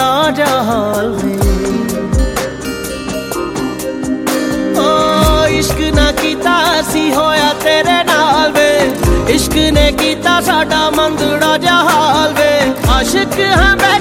ਮੰਦੜਾ ਜਿਹਾ ਹਾਲ ਵੇ। ਓ ਇਸ਼ਕ ਨਾ ਕੀਤਾ ਸੀ ਹੋਇਆ ਤੇਰੇ ਨਾਲ ਵੇ, ਇਸ਼ਕ ਨੇ ਕੀਤਾ ਸਾਡਾ ਮੰਦੜਾ ਜਿਹਾ ਹਾਲ ਵੇ। ਆਸ਼ਿਕ ਹਾਂ